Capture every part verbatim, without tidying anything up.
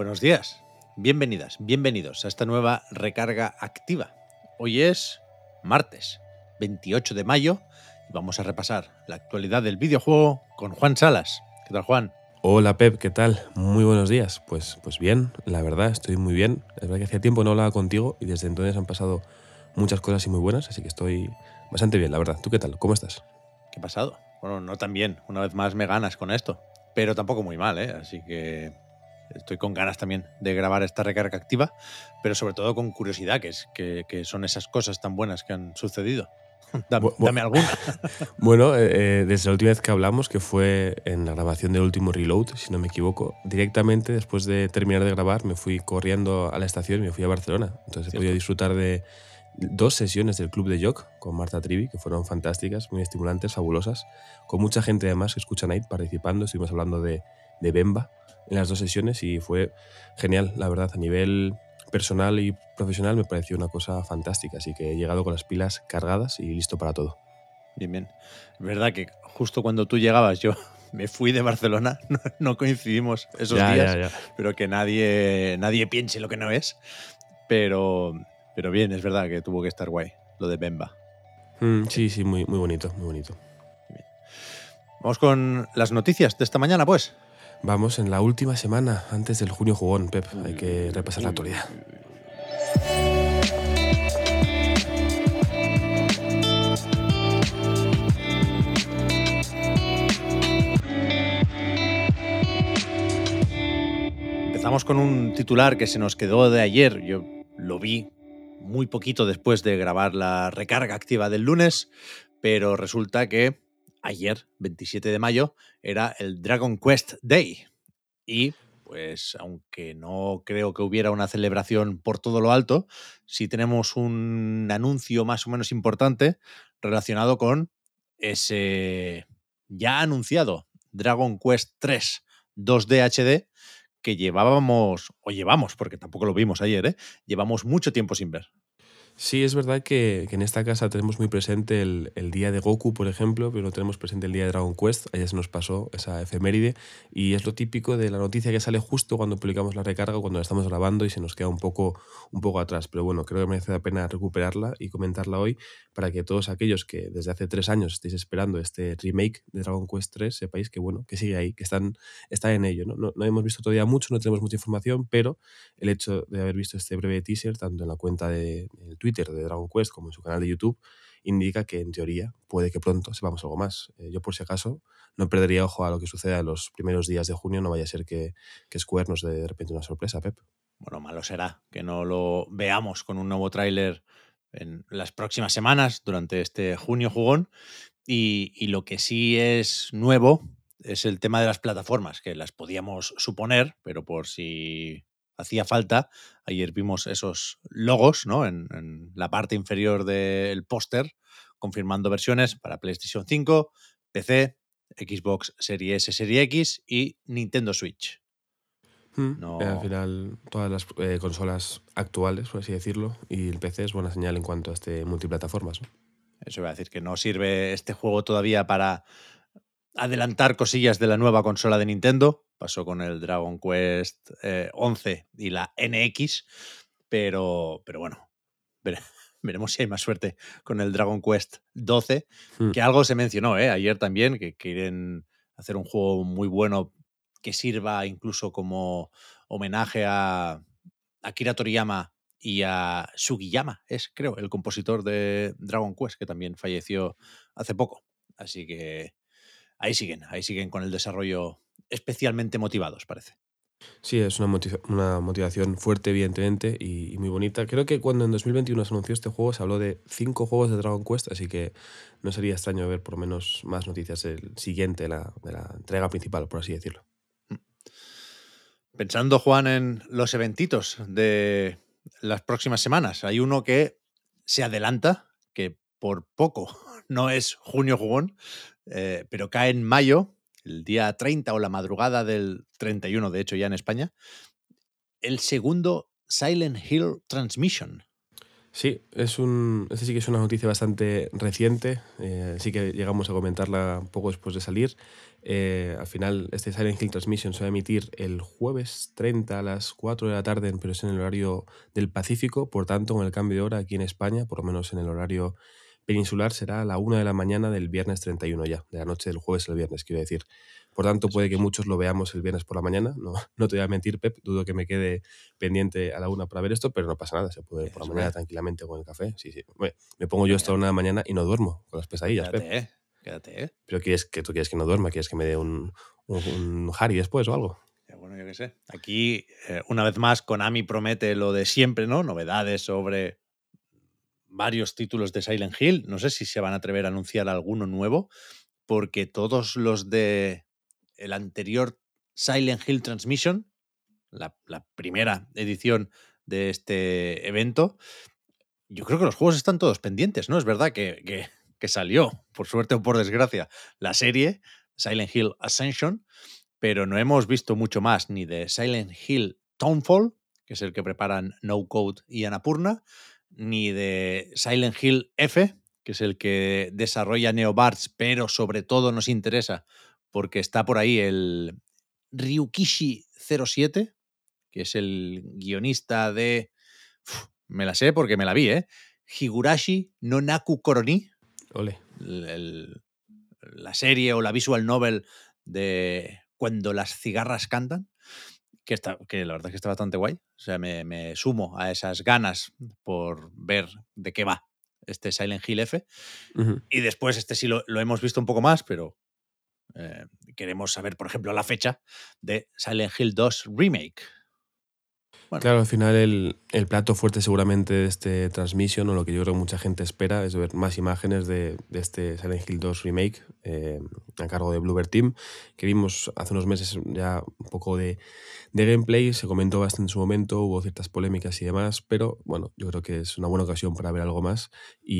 Buenos días, bienvenidas, bienvenidos a esta nueva recarga activa. Hoy es martes, veintiocho de mayo, y vamos a repasar la actualidad del videojuego con Juan Salas. ¿Qué tal, Juan? Hola Pep, ¿qué tal? Muy buenos días. Pues, pues bien, la verdad, estoy muy bien. Es verdad que hacía tiempo no hablaba contigo y desde entonces han pasado muchas cosas y muy buenas, así que estoy bastante bien, la verdad. ¿Tú qué tal? ¿Cómo estás? ¿Qué ha pasado? Bueno, no tan bien, una vez más me ganas con esto, pero tampoco muy mal, ¿eh? Así que estoy con ganas también de grabar esta recarga activa, pero sobre todo con curiosidad, que, es, que, que son esas cosas tan buenas que han sucedido. dame, Bu- bu- dame alguna. Bueno, eh, eh, desde la última vez que hablamos, que fue en la grabación del último Reload, si no me equivoco, directamente después de terminar de grabar me fui corriendo a la estación y me fui a Barcelona. Entonces he Cierto. podido disfrutar de dos sesiones del Club de Joc con Marta Trivi, que fueron fantásticas, muy estimulantes, fabulosas, con mucha gente además que escucha Night participando. Estuvimos hablando de, de Bemba en las dos sesiones y fue genial, la verdad, a nivel personal y profesional me pareció una cosa fantástica, así que he llegado con las pilas cargadas y listo para todo. Bien, bien. Es verdad que justo cuando tú llegabas yo me fui de Barcelona, no, no coincidimos esos Ya, días, ya, ya. pero que nadie, nadie piense lo que no es. Pero, pero bien, es verdad que tuvo que estar guay lo de Bemba. Mm, sí, sí, muy, muy bonito, muy bonito. Bien. Vamos con las noticias de esta mañana, pues. Vamos en la última semana antes del junio jugón, Pep. Hay que repasar la actualidad. Empezamos con un titular que se nos quedó de ayer. Yo lo vi muy poquito después de grabar la recarga activa del lunes, pero resulta que ayer, veintisiete de mayo, era el Dragon Quest Day. Y, pues, aunque no creo que hubiera una celebración por todo lo alto, sí tenemos un anuncio más o menos importante relacionado con ese ya anunciado Dragon Quest tres dos D H D que llevábamos, o llevamos, porque tampoco lo vimos ayer, ¿eh? Llevamos mucho tiempo sin ver. Sí, es verdad que, que en esta casa tenemos muy presente el, el día de Goku, por ejemplo, pero no tenemos presente el día de Dragon Quest. Ayer se nos pasó esa efeméride y es lo típico de la noticia que sale justo cuando publicamos la recarga, cuando la estamos grabando y se nos queda un poco, un poco atrás. Pero bueno, creo que merece la pena recuperarla y comentarla hoy para que todos aquellos que desde hace tres años estéis esperando este remake de Dragon Quest tres sepáis que, bueno, que sigue ahí, que están, están en ello, ¿no? No, no hemos visto todavía mucho, no tenemos mucha información, pero el hecho de haber visto este breve teaser, tanto en la cuenta de en Twitter de Dragon Quest como en su canal de YouTube, indica que en teoría puede que pronto sepamos algo más. Eh, yo por si acaso no perdería ojo a lo que suceda en los primeros días de junio, no vaya a ser que, que Square nos dé de repente una sorpresa, Pep. Bueno, malo será que no lo veamos con un nuevo tráiler en las próximas semanas, durante este junio jugón. Y, y lo que sí es nuevo es el tema de las plataformas, que las podíamos suponer, pero por si hacía falta, ayer vimos esos logos, ¿no?, en, en la parte inferior del póster, confirmando versiones para PlayStation cinco, P C, Xbox Series S, Series X y Nintendo Switch. Mm, eh, al No, final, todas las eh, consolas actuales, por así decirlo, y el P C es buena señal en cuanto a este multiplataformas, ¿no? eso iba a decir que no sirve este juego todavía para adelantar cosillas de la nueva consola de Nintendo. Pasó con el Dragon Quest eh, once y la N X, pero, pero bueno, vere, veremos si hay más suerte con el Dragon Quest doce, Mm. que algo se mencionó ¿eh? ayer también, que quieren hacer un juego muy bueno que sirva incluso como homenaje a Akira Toriyama y a Sugiyama, es creo el compositor de Dragon Quest, que también falleció hace poco. Así que ahí siguen, ahí siguen con el desarrollo especialmente motivados, parece. Sí, es una, motiva- una motivación fuerte, evidentemente, y, y muy bonita. Creo que cuando en dos mil veintiuno se anunció este juego se habló de cinco juegos de Dragon Quest, así que no sería extraño ver por lo menos más noticias del siguiente, la, de la entrega principal, por así decirlo. Pensando, Juan, en los eventitos de las próximas semanas, hay uno que se adelanta, que por poco no es junio jugón, eh, pero cae en mayo, el día treinta o la madrugada del treinta y uno, de hecho, ya en España, el segundo Silent Hill Transmission. Sí, es un, este sí que es una noticia bastante reciente, eh, sí que llegamos a comentarla un poco después de salir. Eh, al final, este Silent Hill Transmission se va a emitir el jueves treinta a las cuatro de la tarde, pero es en el horario del Pacífico, por tanto, con el cambio de hora aquí en España, por lo menos en el horario peninsular, será a la una de la mañana del viernes treinta y uno ya, de la noche del jueves al viernes, quiero decir. Por tanto, Eso puede que es. muchos lo veamos el viernes por la mañana. No, no te voy a mentir, Pep, dudo que me quede pendiente a la una para ver esto, pero no pasa nada, se puede ¿Qué ver por la dices, mañana hombre? tranquilamente con el café. Sí, sí. Hombre, me pongo yo Hombre, esta una quédate, de la mañana y no duermo con las pesadillas, Pep. quédate, ¿eh? Quédate, ¿eh? Pero quieres que tú quieres que no duerma, quieres que me dé un, un, un Harry después o algo. Ya, bueno, yo qué sé. Aquí, eh, una vez más, Konami promete lo de siempre, ¿no? Novedades sobre varios títulos de Silent Hill. No sé si se van a atrever a anunciar alguno nuevo, porque todos los de el anterior Silent Hill Transmission, la, la primera edición de este evento, yo creo que los juegos están todos pendientes, ¿no? Es verdad que, que, que salió, por suerte o por desgracia, la serie Silent Hill Ascension, pero no hemos visto mucho más ni de Silent Hill Townfall, que es el que preparan No Code y Annapurna, ni de Silent Hill F, que es el que desarrolla Neobards, pero sobre todo nos interesa porque está por ahí el Ryukishi cero siete, que es el guionista de... Uf, me la sé porque me la vi, ¿eh? Higurashi no Naku Koroni, Ole. el, el, la serie o la visual novel de Cuando las cigarras cantan, que, está, que la verdad es que está bastante guay. O sea, me, me sumo a esas ganas por ver de qué va este Silent Hill F. Uh-huh. Y después este sí lo, lo hemos visto un poco más, pero eh, queremos saber, por ejemplo, la fecha de Silent Hill dos Remake. Bueno, Claro, al final el, el plato fuerte seguramente de este Transmission, o lo que yo creo que mucha gente espera, es ver más imágenes de, de este Silent Hill dos Remake eh, a cargo de Bloober Team, que vimos hace unos meses ya un poco de, de gameplay, se comentó bastante en su momento, hubo ciertas polémicas y demás, pero bueno, yo creo que es una buena ocasión para ver algo más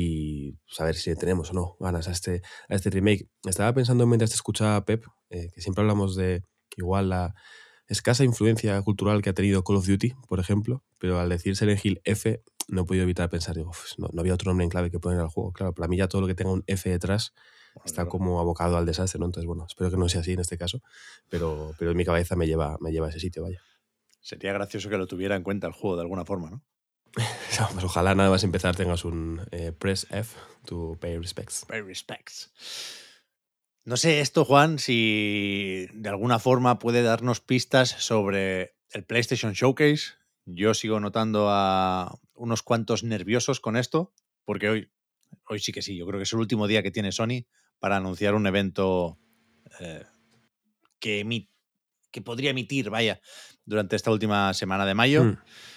y saber si tenemos o no ganas a este, a este remake. Estaba pensando mientras te escuchaba a Pep, eh, que siempre hablamos de igual la escasa influencia cultural que ha tenido Call of Duty, por ejemplo, pero al decir Silent Hill F no he podido evitar pensar, digo, "Uf, no, no había otro nombre en clave que poner al juego". Claro, para mí ya todo lo que tenga un F detrás bueno, está claro. como abocado al desastre, ¿no? Entonces, bueno, espero que no sea así en este caso, pero, pero en mi cabeza me lleva, me lleva a ese sitio, vaya. Sería gracioso que lo tuviera en cuenta el juego de alguna forma, ¿no? Pues ojalá nada más empezar tengas un eh, press F to pay respects. Pay respects. No sé esto, Juan, si de alguna forma puede darnos pistas sobre el PlayStation Showcase. Yo sigo notando a unos cuantos nerviosos con esto, porque hoy, hoy sí que sí, yo creo que es el último día que tiene Sony para anunciar un evento eh, que, emi- que podría emitir, vaya, durante esta última semana de mayo, Hmm.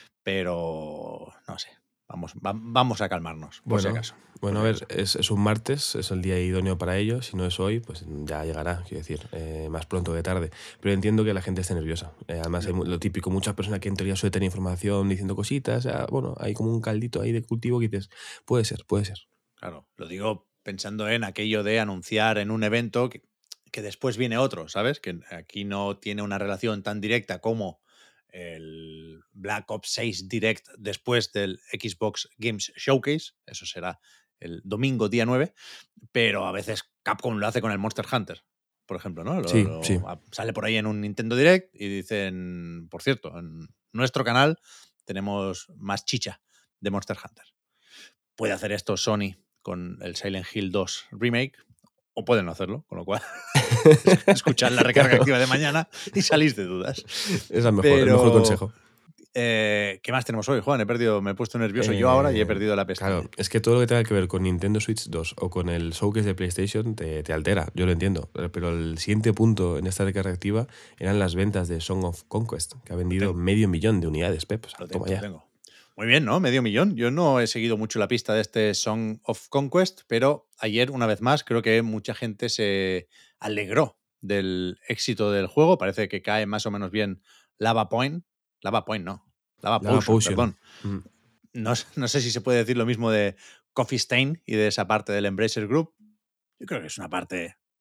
pero no sé, vamos, va- vamos a calmarnos, por si Bueno, acaso. Por bueno, a si ver, acaso. es, es un martes, es el día idóneo para ello. Si no es hoy, pues ya llegará, quiero decir, eh, más pronto que tarde. Pero entiendo que la gente esté nerviosa. Eh, además, hay Lo- mu- lo típico, muchas personas que en teoría suelen tener información diciendo cositas. ah, bueno, hay como un caldito ahí de cultivo que dices, puede ser, puede ser. Claro, lo digo pensando en aquello de anunciar en un evento que, que después viene otro, ¿sabes? Que aquí no tiene una relación tan directa como el Black Ops seis Direct después del Xbox Games Showcase, eso será el domingo día nueve, pero a veces Capcom lo hace con el Monster Hunter, por ejemplo, ¿no? Lo- Sí, sí. lo- a- sale por ahí en un Nintendo Direct y dicen, por cierto, en nuestro canal tenemos más chicha de Monster Hunter. Puede hacer esto Sony con el Silent Hill dos Remake, o pueden no hacerlo, con lo cual escuchad la recarga Claro, activa de mañana y salís de dudas. es la mejor, el mejor Pero, consejo. eh, ¿qué más tenemos hoy, Juan? He perdido, me he puesto nervioso yo ahora y he Eh, perdido la claro, pestaña. es que todo lo que tenga que ver con Nintendo Switch dos o con el showcase de PlayStation te, te altera, yo lo entiendo. eh, Pero el siguiente punto en esta recarga activa eran las ventas de Song of Conquest, que ha Lo vendido tengo, medio millón de unidades, Pep. O sea, lo toma tengo, lo ya. tengo. Muy bien, ¿no? Medio millón. Yo no he seguido mucho la pista de este Song of Conquest, pero ayer, una vez más, creo que mucha gente se alegró del éxito del juego. Parece que cae más o menos bien Lava Point. Lava Point, no. Lava Lava Potion, Potion. perdón. Mm. No, s- no sé si se puede decir lo mismo de Coffee Stain y de esa parte del Embracer Group. Yo creo que es una parte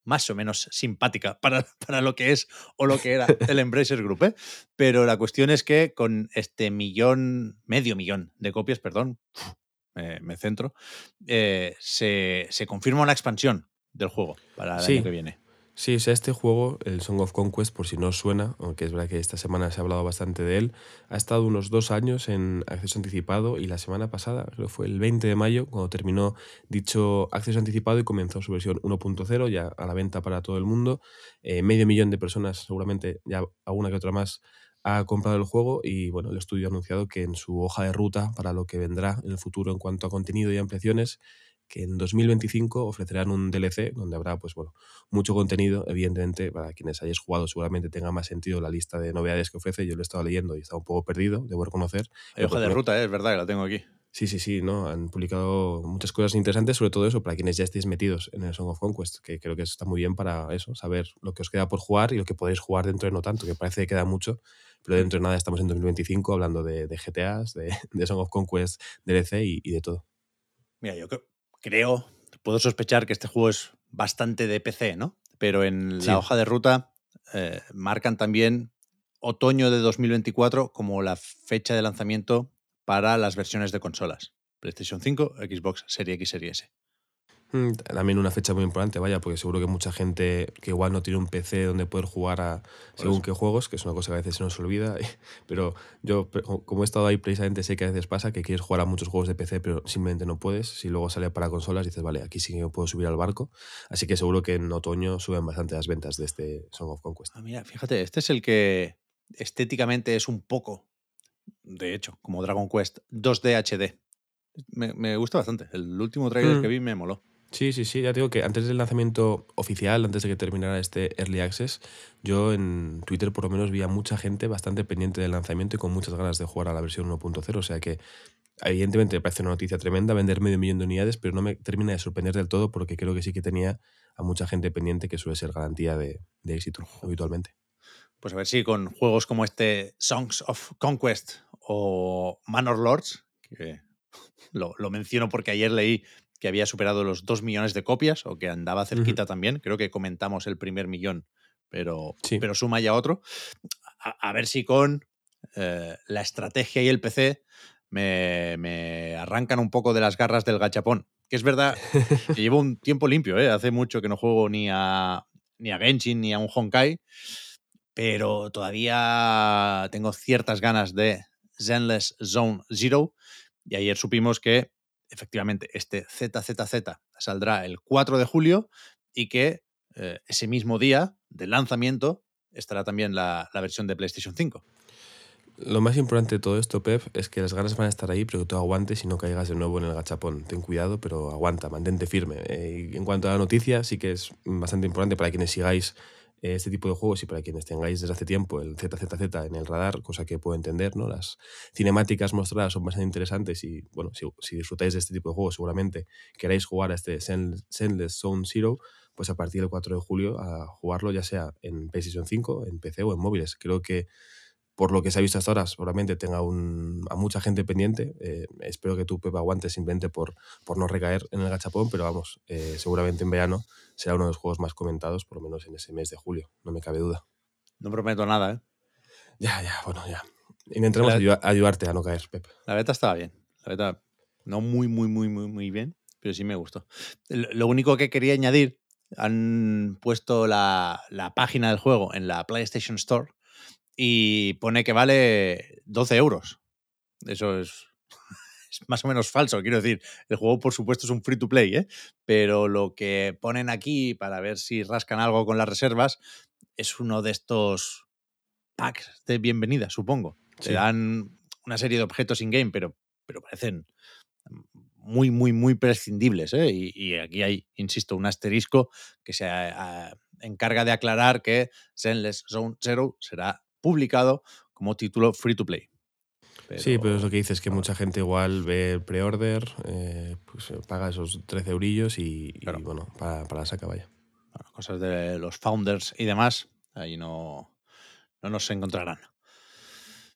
más o menos simpática para, para lo que es o lo que era el Embracer Group, ¿eh? Pero la cuestión es que con este millón, medio millón de copias, perdón, me, me centro, eh, se, se confirma una expansión del juego para el año Sí, que viene. sí, o sea, este juego, el Song of Conquest, por si no os suena, aunque es verdad que esta semana se ha hablado bastante de él, ha estado unos dos años en acceso anticipado y la semana pasada, creo que fue el veinte de mayo, cuando terminó dicho acceso anticipado y comenzó su versión uno punto cero, ya a la venta para todo el mundo. Eh, medio millón de personas, seguramente ya alguna que otra más, ha comprado el juego y bueno, el estudio ha anunciado que en su hoja de ruta para lo que vendrá en el futuro en cuanto a contenido y ampliaciones, que en dos mil veinticinco ofrecerán un D L C donde habrá pues bueno, mucho contenido. Evidentemente, para quienes hayáis jugado seguramente tenga más sentido la lista de novedades que ofrece. Yo lo he estado leyendo y estaba un poco perdido, debo reconocer. Hay Pero hoja por de poner- ruta, ¿eh? Es verdad que la tengo aquí. Sí, sí, sí, ¿no? Han publicado muchas cosas interesantes, sobre todo eso, para quienes ya estéis metidos en el Song of Conquest, que creo que eso está muy bien para eso, saber lo que os queda por jugar y lo que podéis jugar dentro de no tanto, que parece que queda mucho, pero dentro de nada estamos en dos mil veinticinco hablando de, de G T As, de, de Song of Conquest, D L C y, y de todo. Mira, yo cre- creo, puedo sospechar que este juego es bastante de P C, ¿no? Pero en la Sí. hoja de ruta eh, marcan también otoño de dos mil veinticuatro como la fecha de lanzamiento para las versiones de consolas. PlayStation cinco, Xbox Series X, Series S. Mm, También una fecha muy importante, vaya, porque seguro que mucha gente que igual no tiene un P C donde poder jugar a Por según eso. qué juegos, que es una cosa que a veces se nos olvida, pero yo, pe- como he estado ahí precisamente, sé que a veces pasa que quieres jugar a muchos juegos de P C, pero simplemente no puedes. Si luego sale para consolas, dices, vale, aquí sí que me puedo subir al barco. Así que seguro que en otoño suben bastante las ventas de este Song of Conquest. Ah, mira, fíjate, este es el que estéticamente es un poco, de hecho, como Dragon Quest dos D H D. Me, me gusta bastante. El último tráiler que Mm. vi me moló. Sí, sí, sí, ya te digo que antes del lanzamiento oficial, antes de que terminara este Early Access, yo en Twitter por lo menos vi a mucha gente bastante pendiente del lanzamiento y con muchas ganas de jugar a la versión uno punto cero, o sea que evidentemente me parece una noticia tremenda vender medio millón de unidades, pero no me termina de sorprender del todo porque creo que sí que tenía a mucha gente pendiente, que suele ser garantía de, de éxito habitualmente. Pues a ver si con juegos como este Songs of Conquest o Manor Lords, que lo, lo menciono porque ayer leí que había superado los dos millones de copias o que andaba Ujú. cerquita también. Creo que comentamos el primer millón, pero, Sí, pero suma ya otro. A, a ver si con eh, la estrategia y el P C me, me arrancan un poco de las garras del gachapón. Que es verdad que llevo un tiempo limpio, ¿eh? Hace mucho que no juego ni a, ni a Genshin ni a un Honkai, pero todavía tengo ciertas ganas de Zenless Zone Zero. Y ayer supimos que efectivamente este Z Z Z saldrá el cuatro de julio y que eh, ese mismo día del lanzamiento estará también la, la versión de PlayStation cinco. lo más importante de todo esto, Pep, es que las ganas van a estar ahí, pero que tú aguantes y no caigas de nuevo en el gachapón. Ten cuidado, pero aguanta, mantente firme. Eh, y en cuanto a la noticia, sí que es bastante importante para quienes sigáis eh, este tipo de juegos y para quienes tengáis desde hace tiempo el Z Z Z en el radar, cosa que puedo entender, ¿no? Las cinemáticas mostradas son bastante interesantes y, bueno, si, si disfrutáis de este tipo de juegos, seguramente queráis jugar a este Zen- Zenless Zone Zero, pues a partir del cuatro de julio a jugarlo ya sea en PlayStation cinco, en P C o en móviles. Creo que por lo que se ha visto hasta ahora, seguramente tenga un, a mucha gente pendiente. Eh, espero que tú, Pepe, aguantes simplemente por, por no recaer en el gachapón, pero vamos, eh, seguramente en verano será uno de los juegos más comentados, por lo menos en ese mes de julio, no me cabe duda. No prometo nada, ¿eh? Ya, ya, bueno, ya. Es que Intentaremos la, ayuda- ayudarte a no caer, Pepe. la beta estaba bien. La beta no muy, muy, muy, muy, muy bien, pero sí me gustó. Lo lo único que quería añadir, han puesto la, la página del juego en la PlayStation Store y pone que vale doce euros. Eso es, es más o menos falso, quiero decir. El juego, por supuesto, es un free to play, ¿eh? Pero lo que ponen aquí para ver si rascan algo con las reservas es uno de estos packs de bienvenida, supongo. Te Sí. dan una serie de objetos in-game, pero, pero parecen muy, muy, muy prescindibles, ¿eh? Y, y aquí hay, insisto, un asterisco que se a, a, encarga de aclarar que Zenless Zone Zero será publicado como título free to play. Sí, pero es lo Pero que dices, que bueno, mucha gente igual ve el pre-order, eh, pues eh, paga esos trece eurillos y, y, claro, bueno, para, para la saca, vaya. bueno, cosas de los founders y demás, ahí no, no nos encontrarán.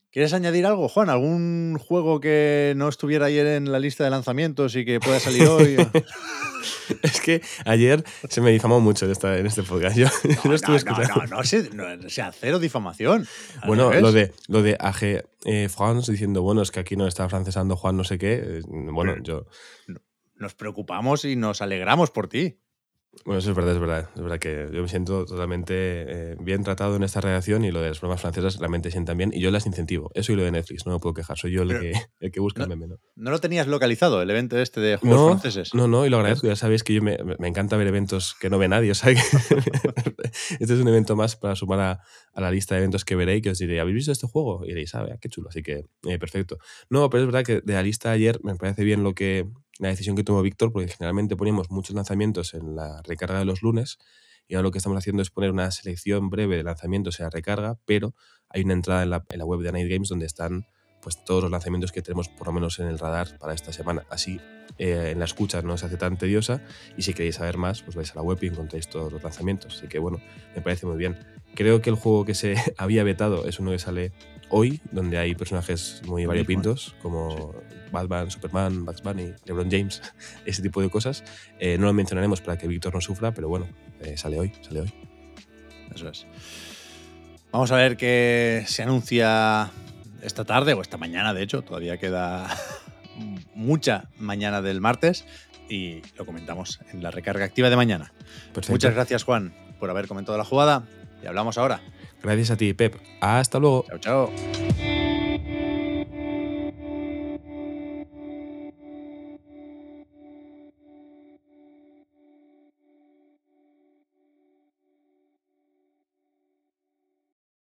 ¿Quieres añadir algo, Juan? ¿Algún juego que no estuviera ayer en la lista de lanzamientos y que pueda salir hoy? Es que ayer se me difamó mucho en, esta, en este podcast. Yo no, no, no estuve no, escuchando. no, no, no, sé, no, o sea, cero difamación. Bueno, lo de, lo de A G eh, France diciendo, bueno, es que aquí no está francesando Juan no sé qué. Eh, bueno, Pero yo... Nos preocupamos y nos alegramos por ti. Bueno, eso es verdad, es verdad. Es verdad que yo me siento totalmente eh, bien tratado en esta redacción y lo de las bromas francesas realmente sientan bien y yo las incentivo. Eso y lo de Netflix, no me puedo quejar. Soy yo el, que, el que busca no, el meme, ¿no? ¿No lo tenías localizado, el evento este de juegos no, franceses? No, no, y lo agradezco. Ya sabéis que yo me, me encanta ver eventos que no ve nadie. O sea, que este es un evento más para sumar a, a la lista de eventos que veréis, que os diré, ¿habéis visto este juego? Y diréis, ah, qué chulo. Así que, eh, perfecto. No, pero es verdad que de la lista de ayer me parece bien lo que... la decisión que tomó Víctor, porque generalmente poníamos muchos lanzamientos en la recarga de los lunes y ahora lo que estamos haciendo es poner una selección breve de lanzamientos en la recarga, pero hay una entrada en la, en la web de Night Games donde están pues, todos los lanzamientos que tenemos por lo menos en el radar para esta semana. Así eh, en la escucha no se hace tan tediosa y si queréis saber más, pues vais a la web y encontráis todos los lanzamientos. Así que bueno, me parece muy bien. Creo que el juego que se había vetado es uno que sale hoy, donde hay personajes muy variopintos, como sí. Batman, Superman, Bugs Bunny, LeBron James, ese tipo de cosas. Eh, no lo mencionaremos para que Víctor no sufra, pero bueno, eh, sale hoy, sale hoy. Eso es. Vamos a ver qué se anuncia esta tarde, o esta mañana, de hecho, todavía queda mucha mañana del martes, y lo comentamos en la recarga activa de mañana. Perfecto. Muchas gracias, Juan, por haber comentado la jugada, y hablamos ahora. Gracias a ti, Pep. Hasta luego. Chao, chao.